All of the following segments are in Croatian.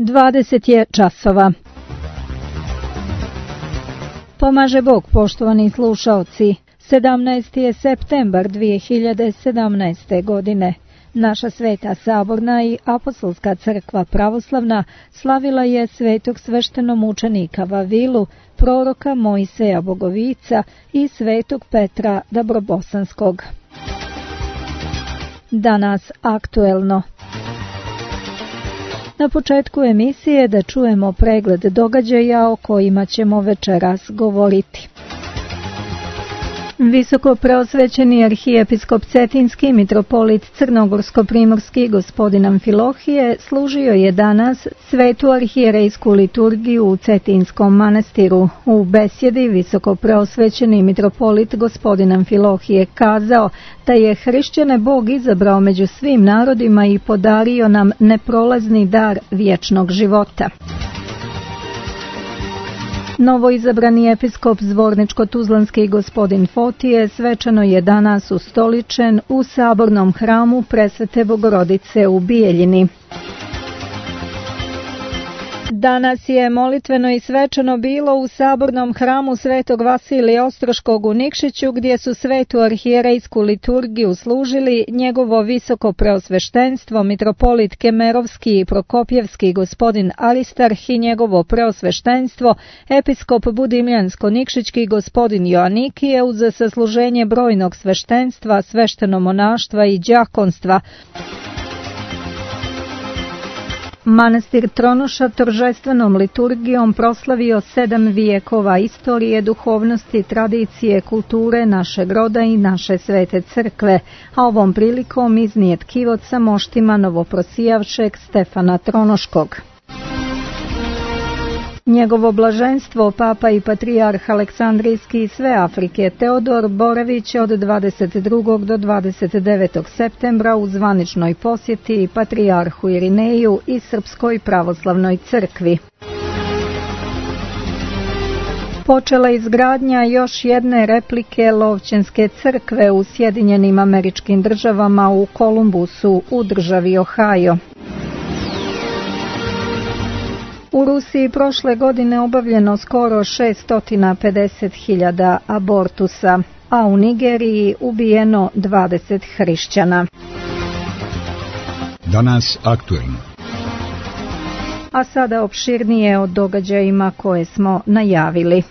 20 je časova. Pomaže Bog, poštovani slušaoci. 17. je septembar 2017. godine. Naša Sveta Saborna i Apostolska crkva pravoslavna slavila je svetog sveštenomučenika Vavilu, proroka Mojseja Bogovica i svetog Petra Dabrobosanskog. Danas aktuelno. Na početku emisije da čujemo pregled događaja o kojima ćemo večeras govoriti. Visoko preosvećeni arhijepiskop Cetinski mitropolit Crnogorsko-primorski gospodin Amfilohije služio je danas svetu arhijerejsku liturgiju u Cetinskom manastiru. U besjedi visoko preosvećeni mitropolit gospodin Amfilohije kazao da je hrišćane Bog izabrao među svim narodima i podario nam neprolazni dar vječnog života. Novoizabrani episkop Zvorničko-Tuzlanski gospodin Fotije svečano je danas ustoličen u sabornom hramu Presvete Bogorodice u Bijeljini. Danas je molitveno i svečano bilo u sabornom hramu Svetog Vasilija Ostroškog u Nikšiću, gdje su svetu arhijerejsku liturgiju služili njegovo visoko preosveštenstvo mitropolit Kemerovski i Prokopjevski gospodin Aristarh i njegovo preosveštenstvo episkop Budimljansko-Nikšićki gospodin Joanikije uz sasluženje brojnog sveštenstva, sveštenomonaštva i đakonstva. Manastir Tronoša торжественom liturgijom proslavio 7 vijekova istorije, duhovnosti, tradicije, kulture našeg roda i naše svete crkve, a ovom prilikom iznijet kivot sa moštima novoprosijavšeg Stefana Tronoškog. Njegovo blaženstvo, papa i patrijarh Aleksandrijski i sve Afrike Teodor boravit će od 22. do 29. septembra u zvaničnoj posjeti patrijarhu Irineju i Srpskoj pravoslavnoj crkvi. Počela izgradnja još jedne replike Lovćenske crkve u Sjedinjenim Američkim Državama u Kolumbusu u državi Ohio. U Rusiji prošle godine obavljeno skoro 650.000 abortusa, a u Nigeriji ubijeno 20 hrišćana. Danas aktuelno. A sada opširnije o događajima koje smo najavili.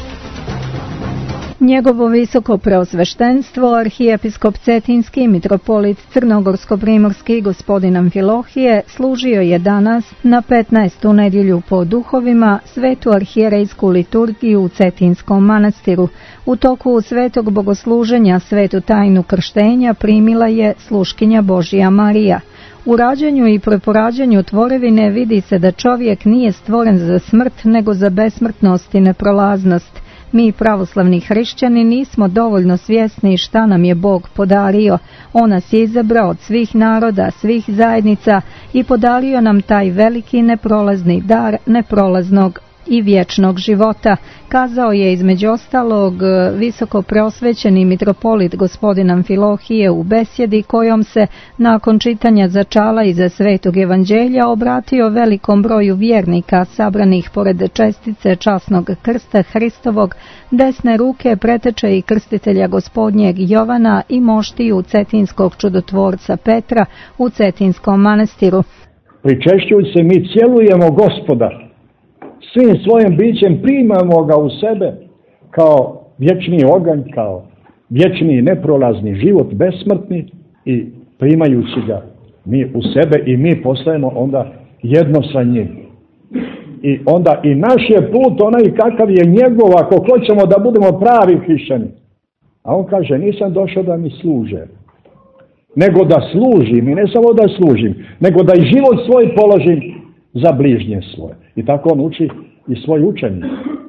Njegovo visoko preosveštenstvo, arhijepiskop Cetinski mitropolit Crnogorsko-primorski gospodin Amfilohije služio je danas na 15. nedjelju po duhovima svetu arhijerejsku liturgiju u Cetinskom manastiru. U toku svetog bogosluženja svetu tajnu krštenja primila je sluškinja Božija Marija. U rađanju i preporađanju tvorevine vidi se da čovjek nije stvoren za smrt, nego za besmrtnost i neprolaznost. Mi, pravoslavni hrišćani, nismo dovoljno svjesni šta nam je Bog podario. On nas je izabrao od svih naroda, svih zajednica i podario nam taj veliki neprolazni dar neprolaznog i vječnog života, kazao je između ostalog visoko preosvećeni mitropolit gospodin Amfilohije u besjedi kojom se nakon čitanja začala iza Svetog Evanđelja obratio velikom broju vjernika sabranih pored čestice časnog krsta Hristovog, desne ruke preteče i krstitelja gospodnjeg Jovana i moštiju Cetinskog čudotvorca Petra u Cetinskom manastiru. Pričešćujući mi cjelujemo Gospoda. Svim svojim bićem primamo ga u sebe kao vječni oganj, kao vječni neprolazni život, besmrtni, i primajući ga mi u sebe i mi postajemo onda jedno sa njim. I onda i naš je put onaj kakav je njegov, ako hoćemo da budemo pravi hrišćani. A on kaže, nisam došao da mi služe, nego da služim, i ne samo da služim, nego da i život svoj položim za bližnje svoje. I tako on uči i svoj učenik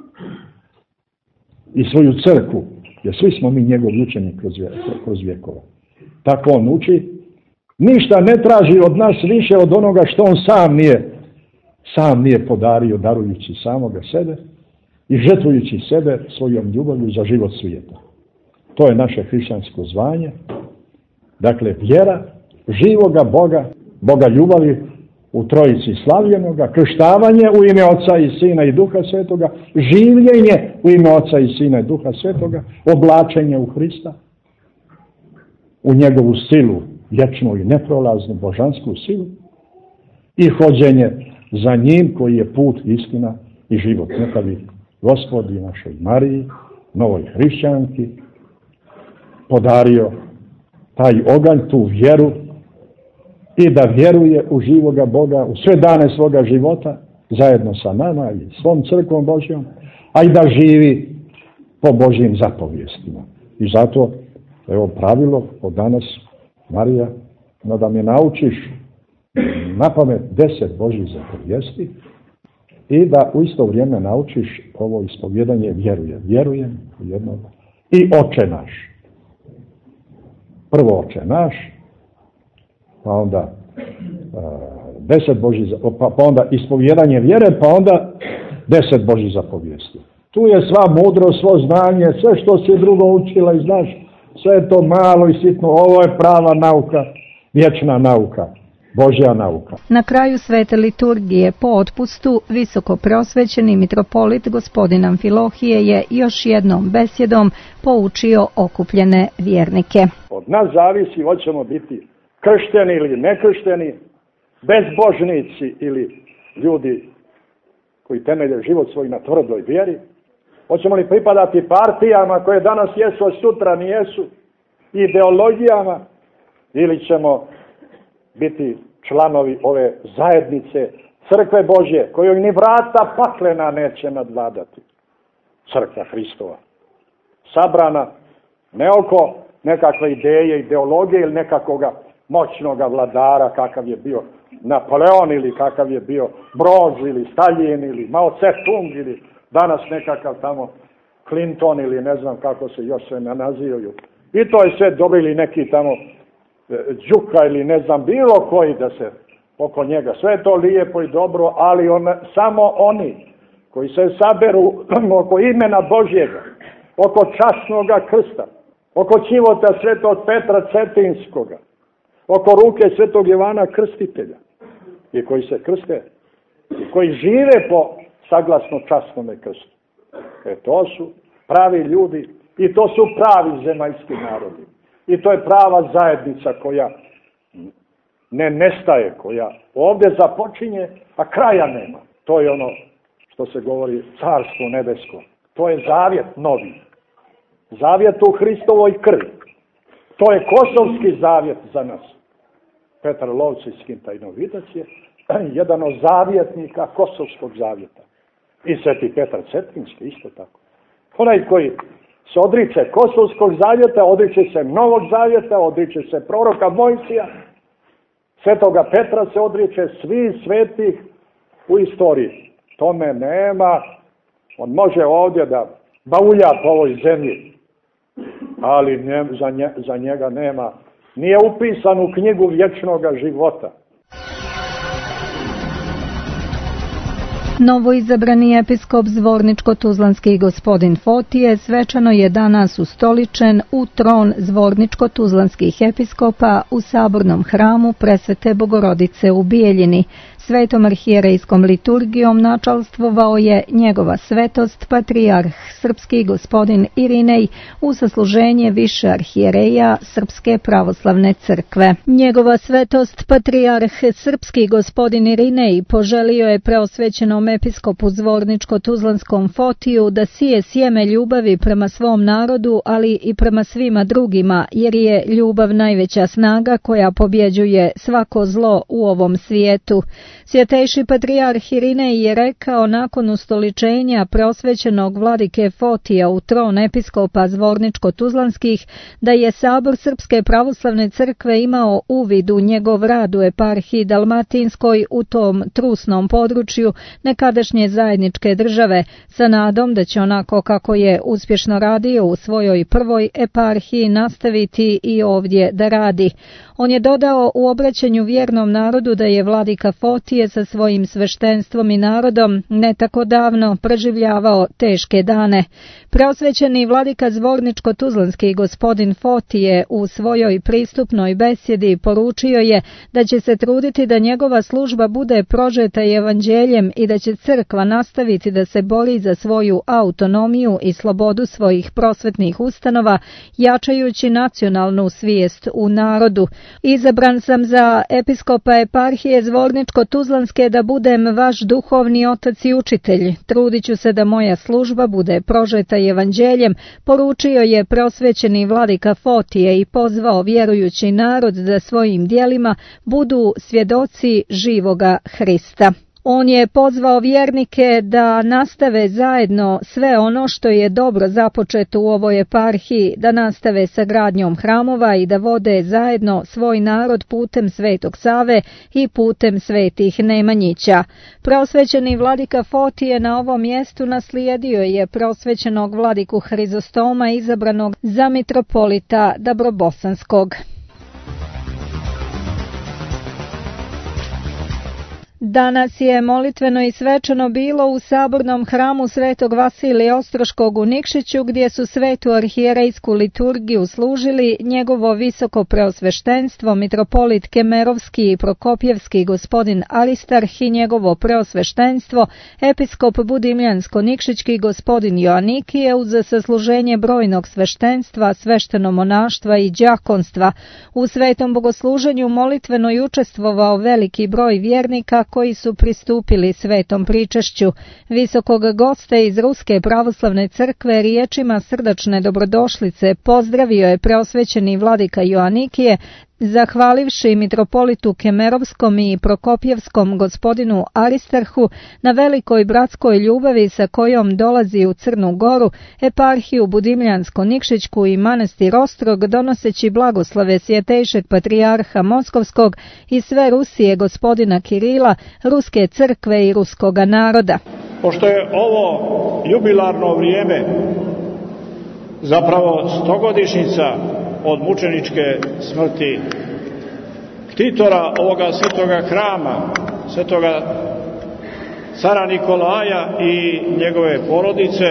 i svoju crkvu, jer svi smo mi njegovi učenik kroz vjekova. Tako on uči, ništa ne traži od nas više od onoga što on sam nije podario, darujući samoga sebe i žrtvujući sebe svojom ljubavlju za život svijeta. To je naše hrišćansko zvanje, dakle vjera živoga Boga, Boga ljubavi, u Trojici slavljenoga, krštavanje u ime Oca i Sina i Duha Svetoga, življenje u ime Oca i Sina i Duha Svetoga, oblačenje u Hrista, u njegovu silu, vječnu i neprolaznu božansku silu i hođenje za njim koji je put, istina i život. Neka bi Gospodi našoj Mariji, novoj hrišćanki, podario taj oganj, tu vjeru i da vjeruje u živoga Boga u sve dane svoga života zajedno sa nama i svom crkvom Božjom, a i da živi po Božjim zapovjestima. I zato, evo pravilo od danas, Marija, da me naučiš napamet 10 Božjih zapovijesti i da u isto vrijeme naučiš ovo ispovjedanje vjerujem u jednog i Oče naš. Prvo Oče naš, pa onda 10 Božjih, pa onda ispovjedanje vjere, pa onda 10 Božjih zapovijesti. Tu je sva mudrost, svo znanje, sve što si drugo učila i znaš, sve je to malo i sitno. Ovo je prava nauka, vječna nauka, Božja nauka. Na kraju svete liturgije po otpustu visoko prosvećeni mitropolit gospodin Amfilohije je još jednom besjedom poučio okupljene vjernike. Od nas zavisi hoćemo biti kršteni ili nekršteni, bezbožnici ili ljudi koji temelje život svoj na tvrdoj vjeri. Hoćemo li pripadati partijama koje danas jesu, a sutra nijesu, ideologijama, ili ćemo biti članovi ove zajednice crkve Božje, kojoj ni vrata paklena neće nadvladati. Crkva Hristova. Sabrana ne oko nekakve ideje, ideologije ili nekakvoga moćnoga vladara kakav je bio Napoleon ili kakav je bio Broz ili Stalin ili Mao Tse-tung ili danas nekakav tamo Clinton ili ne znam kako se još sve nazivaju. I to je sve dobili neki tamo Đuka ili ne znam bilo koji da se oko njega. Sve je to lijepo i dobro, ali samo oni koji se saberu oko imena Božjega, oko časnoga krsta, oko čivota svetog Petra Cetinskoga, oko ruke svetog Ivana Krstitelja i koji se krste i koji žive po saglasno časnome krstu. To su pravi ljudi i to su pravi zemaljski narodi. I to je prava zajednica koja ne nestaje, koja ovdje započinje, a kraja nema. To je ono što se govori carstvo nebesko. To je zavjet novi. Zavjet u Hristovoj krvi. To je kosovski zavjet za nas. Petar Lovcijski tajnovidac je jedan od zavjetnika kosovskog zavjeta. I sveti Petar Cetinski isto tako. Onaj koji se odriče kosovskog zavjeta, odriče se novog zavjeta, odriče se proroka Mojsija, svetoga Petra se odriče svih svetih u istoriji. Tome nema, on može ovdje da baulja po ovoj zemlji, ali za njega nema, nije upisan u knjigu vječnoga života. Novoizabrani episkop Zvorničko-Tuzlanski gospodin Fotije svečano je danas ustoličen u tron Zvorničko-Tuzlanskih episkopa u sabornom hramu Presvete Bogorodice u Bijeljini. Svetom arhijerejskom liturgijom načalstvovao je njegova svetost patrijarh srpski gospodin Irinej u sasluženje više arhijereja Srpske pravoslavne crkve. Njegova svetost patrijarh srpski gospodin Irinej poželio je preosvećenom episkopu Zvorničko-Tuzlanskom Fotiju da sije sjeme ljubavi prema svom narodu, ali i prema svima drugima, jer je ljubav najveća snaga koja pobjeđuje svako zlo u ovom svijetu. Svjetejši patrijarh Irinej je rekao nakon ustoličenja preosvećenog vladike Fotija u tron episkopa Zvorničko-Tuzlanskih da je sabor Srpske pravoslavne crkve imao uvid u njegov rad u eparhiji Dalmatinskoj u tom trusnom području nekadašnje zajedničke države, sa nadom da će onako kako je uspješno radio u svojoj prvoj eparhiji nastaviti i ovdje da radi. On je dodao u obraćanju vjernom narodu da je vladika Fotij Fotije sa svojim sveštenstvom i narodom ne tako davno preživljavao teške dane. Preosvećeni vladika Zvorničko-Tuzlanski gospodin Fotije u svojoj pristupnoj besjedi poručio je da će se truditi da njegova služba bude prožeta evanđeljem i da će crkva nastaviti da se bori za svoju autonomiju i slobodu svojih prosvetnih ustanova, jačajući nacionalnu svijest u narodu. Izabran sam za episkopa eparhije Zvorničko-Tuzlanske da budem vaš duhovni otac i učitelj. Trudit ću se da moja služba bude prožeta evanđeljem, poručio je preosvećeni vladika Fotije i pozvao vjerujući narod da svojim djelima budu svjedoci živoga Hrista. On je pozvao vjernike da nastave zajedno sve ono što je dobro započeto u ovoj eparhiji, da nastave sa gradnjom hramova i da vode zajedno svoj narod putem Svetog Save i putem Svetih Nemanjića. Preosvećeni vladika Fotije na ovom mjestu naslijedio je preosvećenog vladiku Hrizostoma izabranog za mitropolita Dabrobosanskog. Danas je molitveno i svečano bilo u sabornom hramu Svetog Vasilija Ostroškog u Nikšiću, gdje su svetu arhijerejsku liturgiju služili njegovo visoko preosveštenstvo mitropolit Kemerovski i Prokopjevski gospodin Aristarh i njegovo preosveštenstvo episkop Budimljansko-Nikšićki gospodin Joanikije uz sasluženje brojnog sveštenstva, sveštenomonaštva i đakonstva. U svetom bogosluženju molitveno je učestvovao veliki broj vjernika koji su pristupili svetom pričašću. Visokog gosta iz Ruske pravoslavne crkve riječima srdačne dobrodošlice pozdravio je preosvećeni vladika Joanikije, zahvalivši mitropolitu Kemerovskom i Prokopjevskom gospodinu Aristarhu na velikoj bratskoj ljubavi sa kojom dolazi u Crnu Goru, eparhiju Budimljansko-Nikšićku i manastir Ostrog, donoseći blagoslove svjetejšeg patrijarha Moskovskog i sve Rusije gospodina Kirila, Ruske crkve i ruskoga naroda. Pošto je ovo jubilarno vrijeme, zapravo 100-godišnjica od mučeničke smrti ktitora ovoga svetoga hrama, svetoga cara Nikolaja i njegove porodice,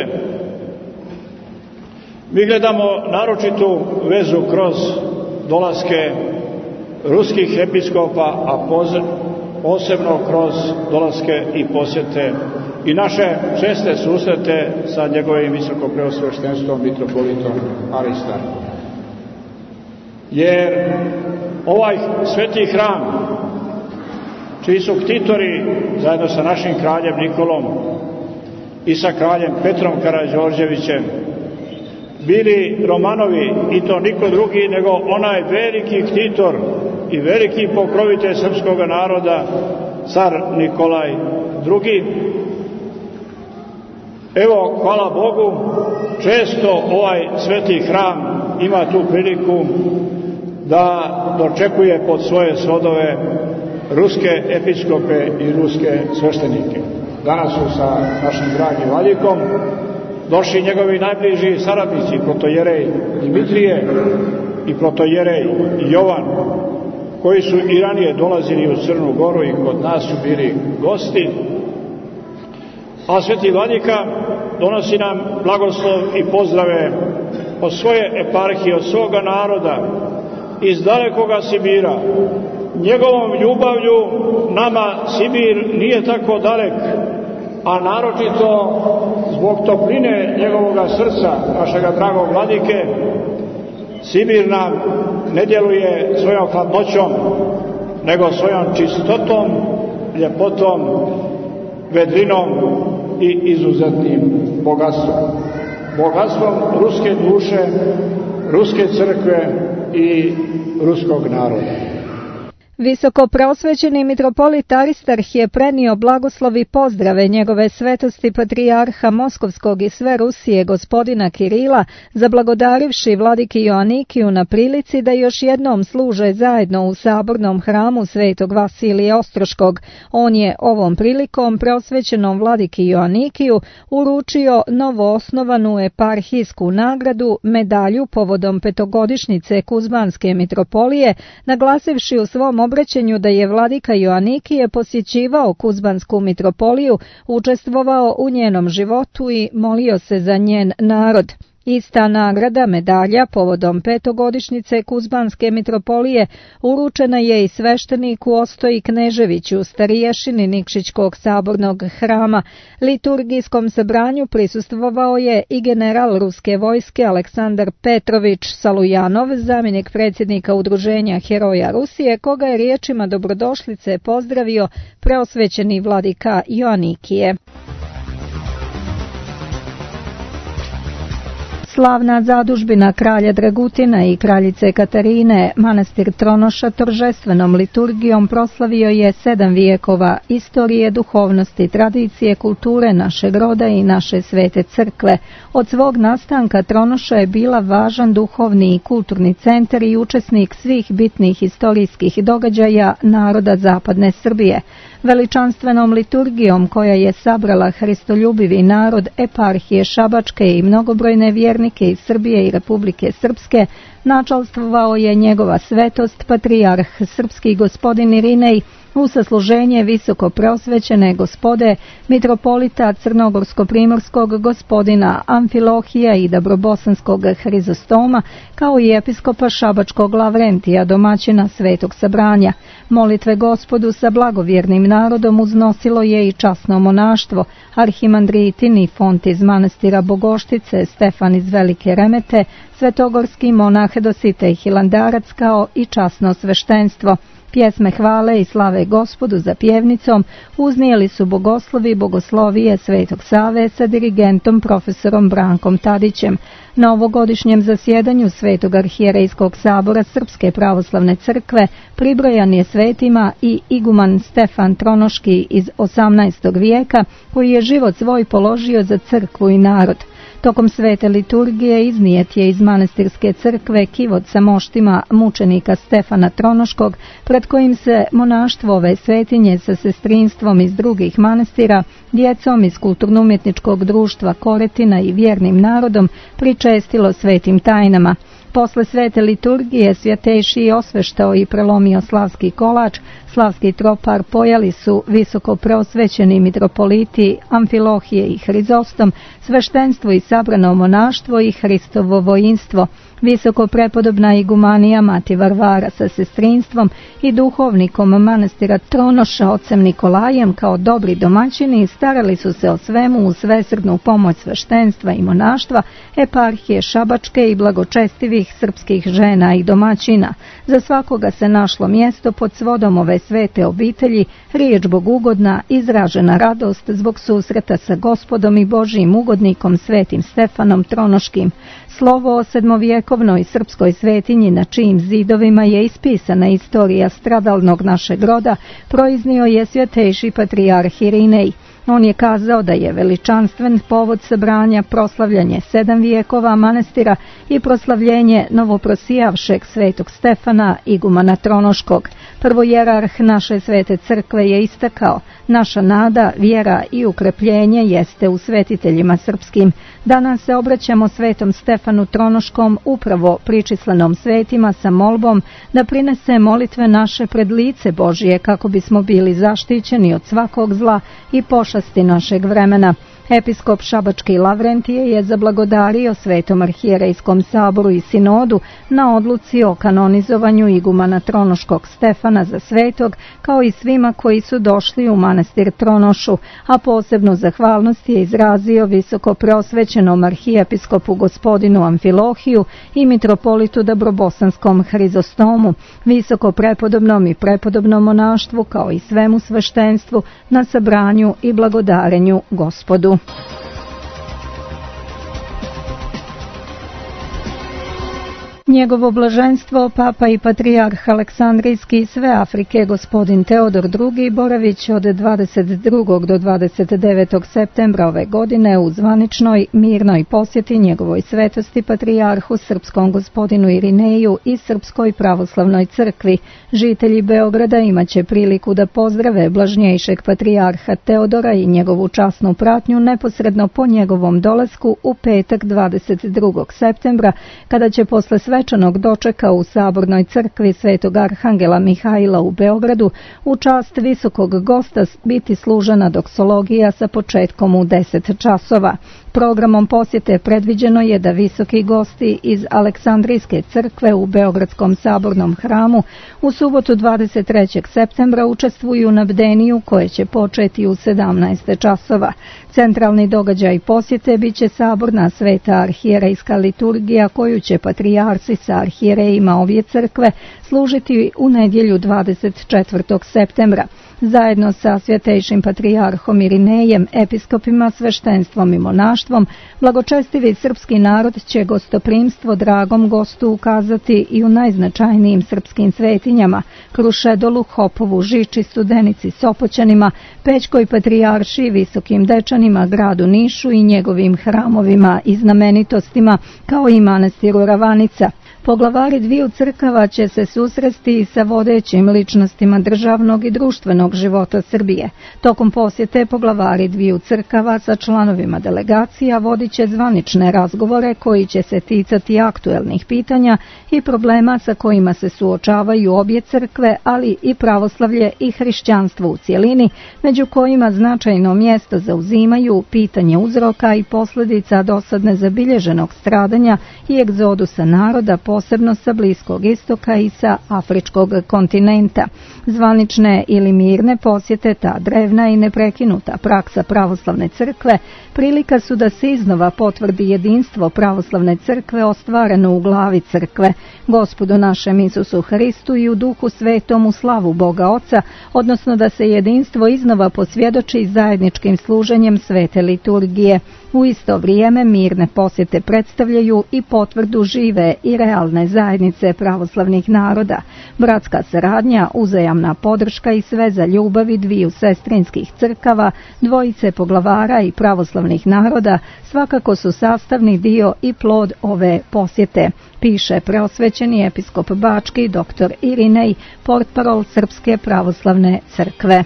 mi gledamo naročitu vezu kroz dolaske ruskih episkopa, a posebno kroz dolaske i posjete i naše česte susrete sa njegovim visokopreosveštenstvom mitropolitom Aristarhom. Jer ovaj sveti hram, čiji su ktitori zajedno sa našim kraljem Nikolom i sa kraljem Petrom Karađorđevićem bili Romanovi, i to niko drugi nego onaj veliki ktitor i veliki pokrovitelj srpskog naroda, car Nikolaj II. Evo, hvala Bogu, često ovaj sveti hram ima tu priliku da dočekuje pod svoje svodove ruske episkope i ruske sveštenike. Danas su sa našim dragim vladikom došli njegovi najbliži saradnici, protojerej Dimitrije i protojerej Jovan, koji su i ranije dolazili u Crnu Goru i kod nas su bili gosti. A sveti vladika donosi nam blagoslov i pozdrave od svoje eparhije, od svoga naroda, iz dalekoga Sibira. Njegovom ljubavlju nama Sibir nije tako dalek, a naročito zbog topline njegovoga srca, našega dragog vladike, Sibir nam ne djeluje svojom hladnoćom, nego svojom čistotom, ljepotom, vedrinom i izuzetnim bogatstvom. Bogatstvom ruske duše, ruske crkve i ruskog naroda. Visoko preosvećeni mitropolit Aristarh je prenio blagoslov i pozdrave njegove svetosti patrijarha Moskovskog i sve Rusije gospodina Kirila, zablagodarivši vladiki Joanikiju na prilici da još jednom služe zajedno u sabornom hramu Svetog Vasilija Ostroškog. On je ovom prilikom preosvećenom vladiki Joanikiju uručio novoosnovanu eparhijsku nagradu, medalju povodom petogodišnjice Kuzmanske mitropolije, naglasivši u svom obraćanju da je vladika Joanikije posjećivao Kuzbansku mitropoliju, učestvovao u njenom životu i molio se za njen narod. Ista nagrada, medalja, povodom 5. Kuzbanske mitropolije uručena je i svešteniku Ostoji Kneževiću, stariješini Nikšićkog sabornog hrama. Liturgijskom sabranju prisustvovao je i general ruske vojske Aleksandar Petrović Salujanov, zamjenik predsjednika Udruženja Heroja Rusije, koga je riječima dobrodošlice pozdravio preosvećeni vladika Joanikije. Slavna zadužbina kralja Dragutina i kraljice Katarine, manastir Tronoša торжественom liturgijom proslavio je 7 vijekova istorije, duhovnosti, tradicije, kulture našeg roda i naše svete crkve. Od svog nastanka Tronoša je bila važan duhovni i kulturni centar i učesnik svih bitnih historijskih događaja naroda zapadne Srbije. Veličanstvenom liturgijom koja je sabrala hristoljubivi narod eparhije Šabačke i mnogobrojne vjernike iz Srbije i Republike Srpske, načalstvovao je njegova svetost patrijarh srpski gospodin Irinej u sasluženje visoko preosvećene gospode mitropolita crnogorsko-primorskog gospodina Amfilohija i dabrobosanskog Hrizostoma, kao i episkopa Šabačkog Lavrentija, domaćina svetog sabranja. Molitve Gospodu sa blagovjernim narodom uznosilo je i časno monaštvo, arhimandrit Nifont iz manastira Bogoštice, Stefan iz Velike Remete, svetogorski monah Dositej Hilandarac, kao i časno sveštenstvo. Pjesme hvale i slave Gospodu za pjevnicom uznijeli su bogoslovi bogoslovije Svetog Save sa dirigentom profesorom Brankom Tadićem. Na ovogodišnjem zasjedanju Svetog arhijerejskog sabora Srpske pravoslavne crkve pribrojan je svetima i iguman Stefan Tronoški iz 18. vijeka, koji je život svoj položio za crkvu i narod. Tokom svete liturgije iznijet je iz manastirske crkve kivot sa moštima mučenika Stefana Tronoškog, pred kojim se monaštvo ove svetinje sa sestrinstvom iz drugih manastira, djecom iz kulturno-umjetničkog društva Koretina i vjernim narodom pričestilo svetim tajnama. Posle svete liturgije svjetejši je osveštao i prelomio slavski kolač, slavski tropar pojali su visoko preosvećeni mitropoliti Amfilohije i Hrizostom, sveštenstvo i sabrano monaštvo i Hristovo vojinstvo, visoko prepodobna igumanija Mati Varvara sa sestrinstvom i duhovnikom manastira Tronoša ocem Nikolajem kao dobri domaćini starali su se o svemu u svesrdnu pomoć sveštenstva i monaštva, eparhije Šabačke i blagočestivih srpskih žena i domaćina. Za svakoga se našlo mjesto pod svodom ove svete obitelji, riječ bogugodna, izražena radost zbog susreta sa Gospodom i Božijim ugodnikom svetim Stefanom Tronoškim. Slovo o sedmovjekovnoj srpskoj svetinji na čijim zidovima je ispisana istorija stradalnog našeg roda proiznio je svjetejši patrijarh Irinej. On je kazao da je veličanstven povod sabranja proslavljanje 7 vijekova manastira i proslavljenje novoprosijavšeg svetog Stefana igumana Tronoškog. Prvojerarh naše svete crkve je istakao: naša nada, vjera i ukrepljenje jeste u svetiteljima srpskim. Danas se obraćamo svetom Stefanu Tronoškom upravo pričislanom svetima sa molbom da prinese molitve naše pred lice Božije kako bismo bili zaštićeni od svakog zla i pošasti našeg vremena. Episkop Šabački Lavrentije je zablagodario Svetom arhijerejskom saboru i sinodu na odluci o kanonizovanju igumana Tronoškog Stefana za svetog, kao i svima koji su došli u manastir Tronošu, a posebnu zahvalnost je izrazio visoko preosvećenom arhijepiskopu gospodinu Amfilohiju i mitropolitu dabrobosanskom Hrizostomu, visoko prepodobnom i prepodobnom monaštvu, kao i svemu sveštenstvu na sabranju i blagodarenju Gospodu. Njegovo blaženstvo, papa i patrijarh Aleksandrijski sve Afrike gospodin Teodor II boravit će od 22. do 29. septembra ove godine u zvaničnoj mirnoj posjeti njegovoj svetosti patrijarhu srpskom gospodinu Irineju i Srpskoj pravoslavnoj crkvi. Žitelji Beograda imaće priliku da pozdrave blažnjejšeg patrijarha Teodora i njegovu časnu pratnju neposredno po njegovom dolasku u petak 22. septembra, kada će posle sve svečanog dočeka u Sabornoj crkvi Svetog Arhangela Mihajla u Beogradu u čast visokog gosta biti služena doksologija sa početkom u 10 časova. Programom posjete predviđeno je da visoki gosti iz Aleksandrijske crkve u Beogradskom sabornom hramu u subotu 23. septembra učestvuju na bdeniju koje će početi u 17 časova. Centralni događaj posjete biće saborna sveta arhijerejska liturgija koju će patrijarsi sa arhijerejima obje crkve služiti u nedjelju 24. septembra. Zajedno sa svjetejšim patrijarhom Irinejem, episkopima, sveštenstvom i monaštvom, blagočestivi srpski narod će gostoprimstvo dragom gostu ukazati i u najznačajnijim srpskim svetinjama, Krušedolu, Hopovu, Žiči, Studenici, Sopoćanima, Pećkoj patrijarši, Visokim Dečanima, gradu Nišu i njegovim hramovima i znamenitostima, kao i manastiru Ravanica. Poglavari dviju crkava će se susresti sa vodećim ličnostima državnog i društvenog života Srbije. Tokom posjete poglavari dviju crkava sa članovima delegacija vodit će zvanične razgovore koji će se ticati aktuelnih pitanja i problema sa kojima se suočavaju obje crkve, ali i pravoslavlje i hrišćanstvo u cjelini, među kojima značajno mjesto zauzimaju pitanje uzroka i posljedica dosad nezabilježenog stradanja i egzodusa naroda, posebno sa Bliskog istoka i sa Afričkog kontinenta. Zvanične ili mirne posjete, ta drevna i neprekinuta praksa pravoslavne crkve, prilika su da se iznova potvrdi jedinstvo pravoslavne crkve ostvareno u glavi crkve, Gospodu našem Isusu Hristu i u Duhu Svetom u slavu Boga Oca, odnosno da se jedinstvo iznova posvjedoči zajedničkim služenjem svete liturgije. U isto vrijeme mirne posjete predstavljaju i potvrdu žive i realne zajednice pravoslavnih naroda, bratska saradnja, uzajamna podrška i sveza ljubavi dviju sestrinskih crkava, dvojice poglavara i pravoslavnih naroda svakako su sastavni dio i plod ove posjete, piše preosvećeni episkop Bački dr. Irinej, portparol Srpske pravoslavne crkve.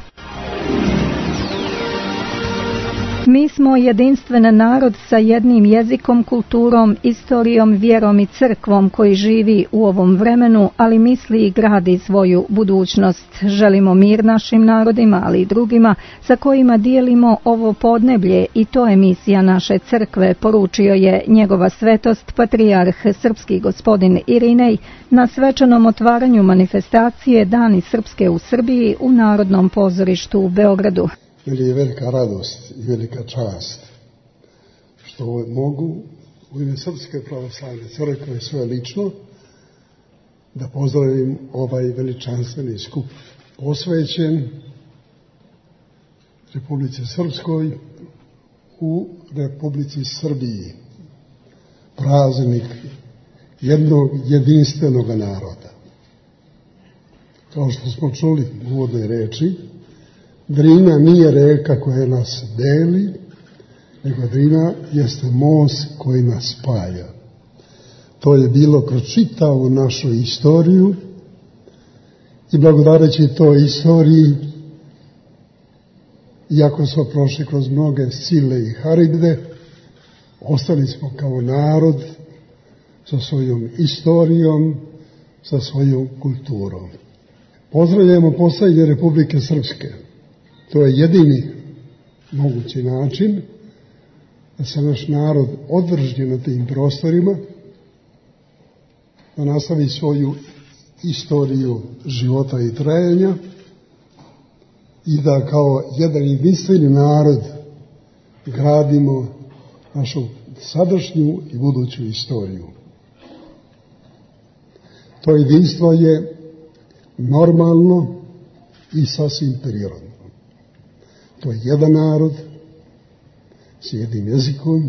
Mi smo jedinstven narod sa jednim jezikom, kulturom, istorijom, vjerom i crkvom koji živi u ovom vremenu, ali misli i gradi svoju budućnost. Želimo mir našim narodima, ali i drugima sa kojima dijelimo ovo podneblje i to je misija naše crkve, poručio je njegova svetost patrijarh srpski gospodin Irinej na svečanom otvaranju manifestacije Dani Srpske u Srbiji u Narodnom pozorištu u Beogradu. Meni je velika radost i velika čast što mogu u ime Srpske pravoslavne crkve svoje lično da pozdravim ovaj veličanstveni skup posvećen Republici Srpskoj u Republici Srbiji, praznik jednog jedinstvenog naroda. Kao što smo čuli u uvodnoj reči, Drina nije reka koja nas deli, nego Drina jeste most koji nas spaja. To je bilo kroz čitavu našu istoriju i blagodareći toj istoriji, iako smo prošli kroz mnoge sile i haribde, ostali smo kao narod sa svojom istorijom, sa svojom kulturom. Pozdravljamo postojanje Republike Srpske. To je jedini mogući način da se naš narod održi na tim prostorima, da nastavi svoju istoriju života i trajanja i da kao jedan jedinstveni narod gradimo našu sadašnju i buduću istoriju. To jedinstvo je normalno i sasvim prirodno. To je jedan narod s jednim jezikom,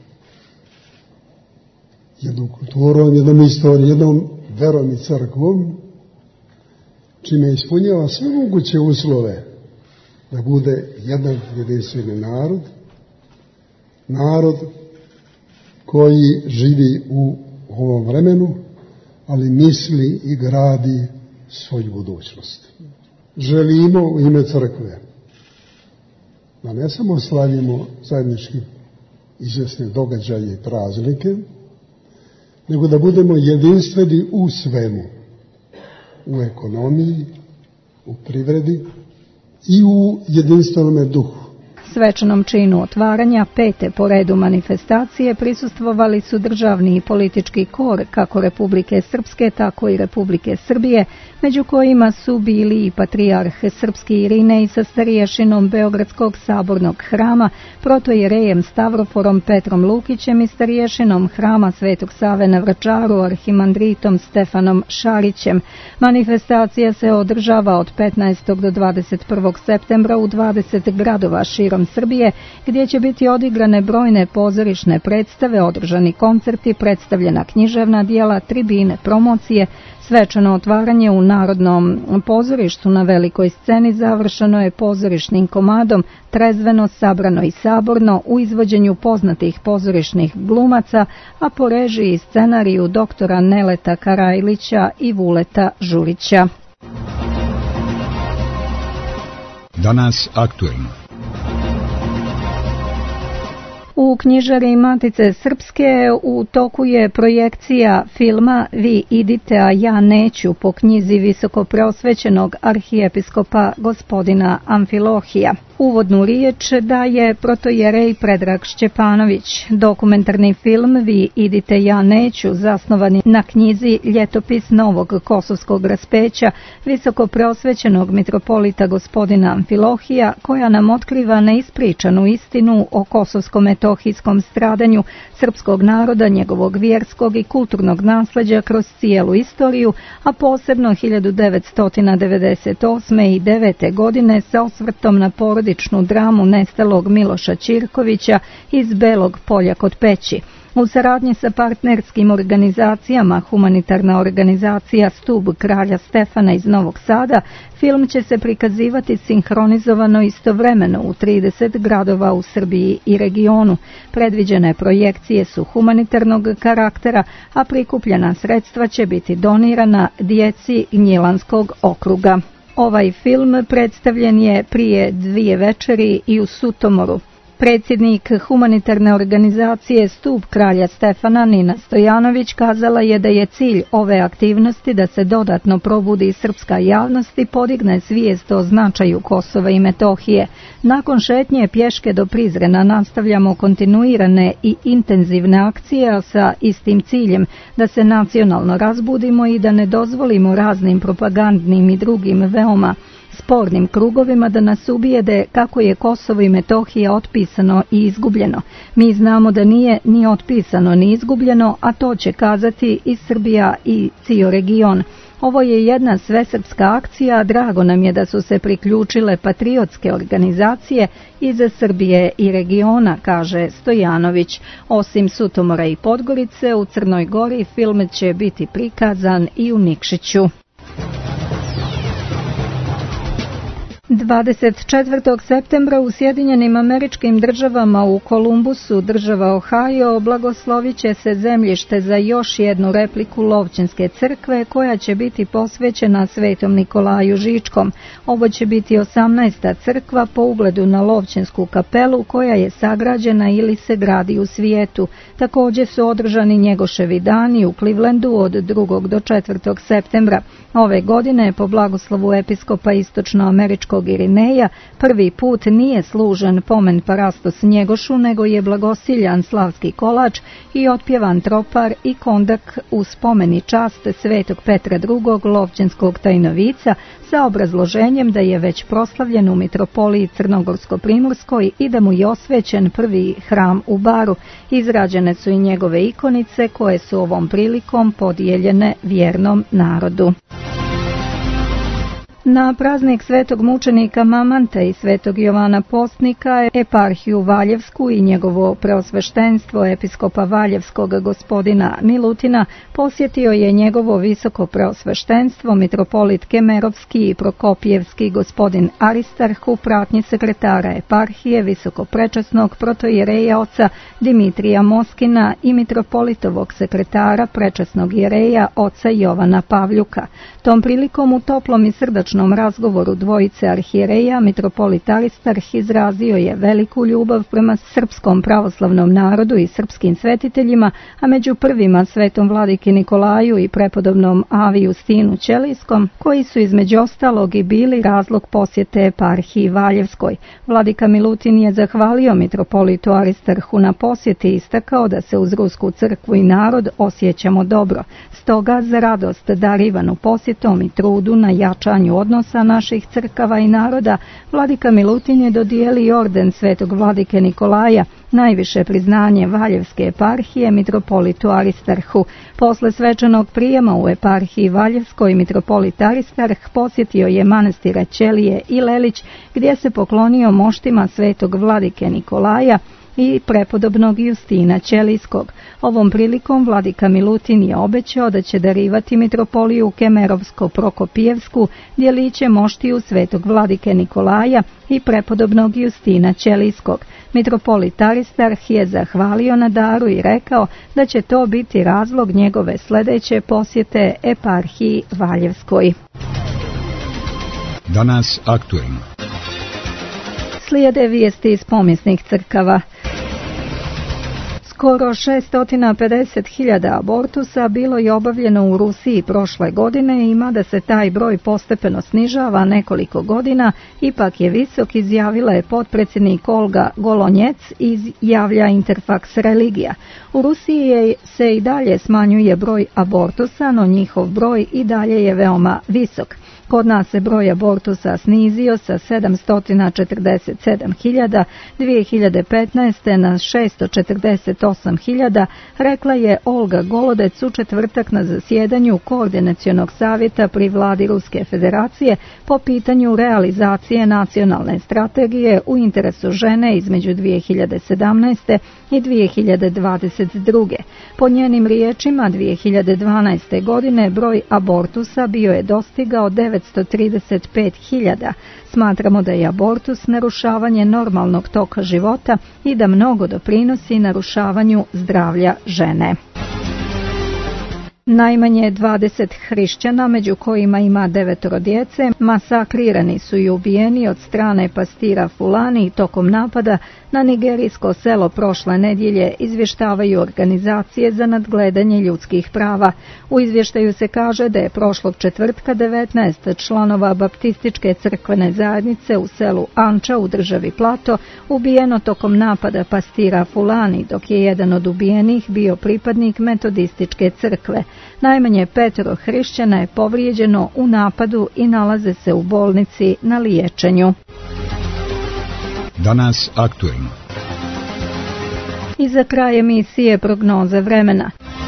jednom kulturom, jednom istorijom, jednom verom i crkvom, čime ispunjava sve moguće uslove da bude jedan jedinstveni narod, narod koji živi u ovom vremenu, ali misli i gradi svoju budućnost. Želimo u ime crkve da ne samo slavimo zajednički izvjesne događaje i praznike, nego da budemo jedinstveni u svemu. U ekonomiji, u privredi i u jedinstvenome duhu. Svečanom činu otvaranja 5. po redu manifestacije prisustvovali su državni i politički kor kako Republike Srpske, tako i Republike Srbije, među kojima su bili i patrijarh srpski Irinej sa stariješinom Beogradskog sabornog hrama, protojerejem Stavroforom Petrom Lukićem i stariješinom hrama Svetog Save na Vračaru, arhimandritom Stefanom Šarićem. Manifestacija se održava od 15. do 21. septembra u 20 gradova širom Srbije, gdje će biti odigrane brojne pozorišne predstave, održani koncerti, predstavljena književna djela, tribine, promocije. Svečano otvaranje u Narodnom pozorištu na velikoj sceni završeno je pozorišnim komadom Trezveno, sabrano i saborno u izvođenju poznatih pozorišnih glumaca, a po režiji i scenariju doktora Neleta Karajlića i Vuleta Žurića. Danas aktuelno. U knjižari Matice Srpske u toku je projekcija filma Vi idite, a ja neću po knjizi visokopreosvećenog arhijepiskopa gospodina Amfilohija. Uvodnu riječ daje protojerej Predrag Šćepanović. Dokumentarni film Vi idite, ja neću, zasnovan na knjizi Ljetopis novog kosovskog raspeća visokopreosvećenog mitropolita gospodina Amfilohija, koja nam otkriva neispričanu istinu o kosovsko-metohijskom stradanju srpskog naroda, njegovog vjerskog i kulturnog nasleđa kroz cijelu istoriju, a posebno 1998. i 9. godine sa osvrtom na porodičnu dramu nestalog Miloša Ćirkovića iz Belog Polja kod Peći. U saradnji sa partnerskim organizacijama, humanitarna organizacija Stub kralja Stefana iz Novog Sada, film će se prikazivati sinhronizovano istovremeno u 30 gradova u Srbiji i regionu. Predviđene projekcije su humanitarnog karaktera, a prikupljena sredstva će biti donirana djeci Gnjilanskog okruga. Ovaj film predstavljen je prije 2 večeri i u Sutomoru. Predsjednik humanitarne organizacije Stup kralja Stefana Nina Stojanović kazala je da je cilj ove aktivnosti da se dodatno probudi srpska javnost i podigne svijest o značaju Kosova i Metohije. Nakon šetnje pješke do Prizrena nastavljamo kontinuirane i intenzivne akcije sa istim ciljem da se nacionalno razbudimo i da ne dozvolimo raznim propagandnim i drugim veoma spornim krugovima da nas ubijede kako je Kosovo i Metohija otpisano i izgubljeno. Mi znamo da nije ni otpisano ni izgubljeno, a to će kazati i Srbija i cijel region. Ovo je jedna svesrpska akcija, drago nam je da su se priključile patriotske organizacije iz Srbije i regiona, kaže Stojanović. Osim Sutomora i Podgorice, u Crnoj Gori film će biti prikazan i u Nikšiću. 24. septembra u Sjedinjenim Američkim Državama u Kolumbusu, država Ohio, blagoslovit će se zemljište za još jednu repliku Lovćenske crkve koja će biti posvećena Svetom Nikolaju Žičkom. Ovo će biti 18. crkva po ugledu na Lovćensku kapelu koja je sagrađena ili se gradi u svijetu. Također su održani Njegoševi dani u Clevelandu od 2. do 4. septembra. Ove godine, po blagoslovu episkopa istočnoameričkog Irineja, prvi put nije služen pomen parastos Njegošu, nego je blagosiljan slavski kolač i otpjevan tropar i kondak u spomen i čast Svetog Petra II. Lovćenskog tajnovica sa obrazloženjem da je već proslavljen u mitropoliji Crnogorsko-Primorskoj i da mu je osvećen prvi hram u Baru. Izrađene su i njegove ikonice koje su ovom prilikom podijeljene vjernom narodu. Na praznik svetog mučenika Mamanta i svetog Jovana Postnika, eparhiju Valjevsku i njegovo preosveštenstvo episkopa Valjevskog gospodina Milutina posjetio je njegovo visoko preosveštenstvo mitropolit Kemerovski i Prokopijevski gospodin Aristarh u pratnji sekretara eparhije visokoprečasnog protojereja oca Dimitrija Moskina i mitropolitovog sekretara prečasnog jereja oca Jovana Pavljuka. Tom prilikom u toplom i srdačnom ličnom razgovoru dvojice arhijereja, mitropolit Aristarh izrazio je veliku ljubav prema srpskom pravoslavnom narodu i srpskim svetiteljima, a među prvima svetom vladiki Nikolaju i prepodobnom Avi Justinu Ćelijskom, koji su između ostalog i bili razlog posjete eparhiji Valjevskoj. Vladika Milutin je zahvalio mitropolitu Aristarhu na posjeti i istakao da se uz Rusku crkvu i narod osjećamo dobro. Stoga, za radost darivanu posjetom i trudu na jačanju odnosa naših crkava i naroda, vladika Milutin je dodijelio orden svetog vladike Nikolaja, najviše priznanje Valjevske eparhije, mitropolitu Aristarhu. Posle svečanog prijema u eparhiji Valjevskoj, mitropolit Aristarh posjetio je manastira Ćelije i Lelić, gdje se poklonio moštima svetog vladike Nikolaja i prepodobnog Justina Ćelijskog. Ovom prilikom vladika Milutin je obećao da će darivati mitropoliju Kemerovsko-Prokopijevsku djeliće moštiju svetog vladike Nikolaja i prepodobnog Justina Ćelijskog. Mitropolit Aristarh je zahvalio na daru i rekao da će to biti razlog njegove sljedeće posjete eparhiji Valjevskoj. Danas aktuelno. Slijede vijesti iz pomisnih crkava. Skoro 650.000 abortusa bilo je obavljeno u Rusiji prošle godine i mada se taj broj postepeno snižava nekoliko godina, ipak je visok, izjavila je potpredsjednik Olga Golonjec, izjavlja Interfax Religija. U Rusiji se i dalje smanjuje broj abortusa, no njihov broj i dalje je veoma visok. Kod nas se broj abortusa snizio sa 747.000 2015. na 648.000, rekla je Olga Golodec u četvrtak na zasjedanju Koordinacionog savjeta pri vladi Ruske federacije po pitanju realizacije nacionalne strategije u interesu žene između 2017. i 2022. Po njenim riječima, 2012. godine broj abortusa bio je dostigao 935.000. Smatramo da je abortus narušavanje normalnog toka života i da mnogo doprinosi narušavanju zdravlja žene. Najmanje 20 hrišćana, među kojima ima 9 djece, masakrirani su i ubijeni od strane pastira Fulani tokom napada na nigerijsko selo prošle nedjelje, izvještavaju organizacije za nadgledanje ljudskih prava. U izvještaju se kaže da je prošlog četvrtka 19 članova baptističke crkvene zajednice u selu Anča u državi Plato ubijeno tokom napada pastira Fulani, dok je jedan od ubijenih bio pripadnik metodističke crkve. Najmanje 5 hrišćana je povrijeđeno u napadu i nalaze se u bolnici na liječenju. Danas aktuelno. I za kraj emisije prognoze vremena.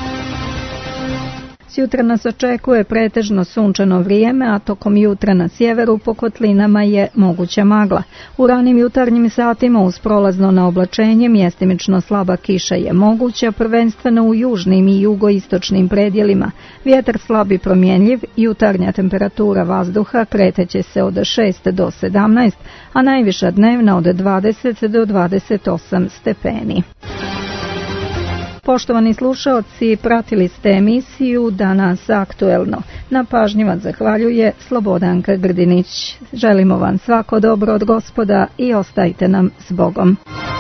Jutra nas očekuje pretežno sunčano vrijeme, a tokom jutra na sjeveru po kotlinama je moguća magla. U ranim jutarnjim satima uz prolazno na oblačenje mjestimično slaba kiša je moguća, prvenstveno u južnim i jugoistočnim predjelima. Vjetar slab i promjenjiv, jutarnja temperatura vazduha kreteće se od 6 do 17, a najviša dnevna od 20 do 28 stepeni. Poštovani slušaoci, pratili ste emisiju Danas aktuelno. Na pažnji vam zahvaljuje Slobodanka Grdinić. Želimo vam svako dobro od Gospoda i ostajte nam s Bogom.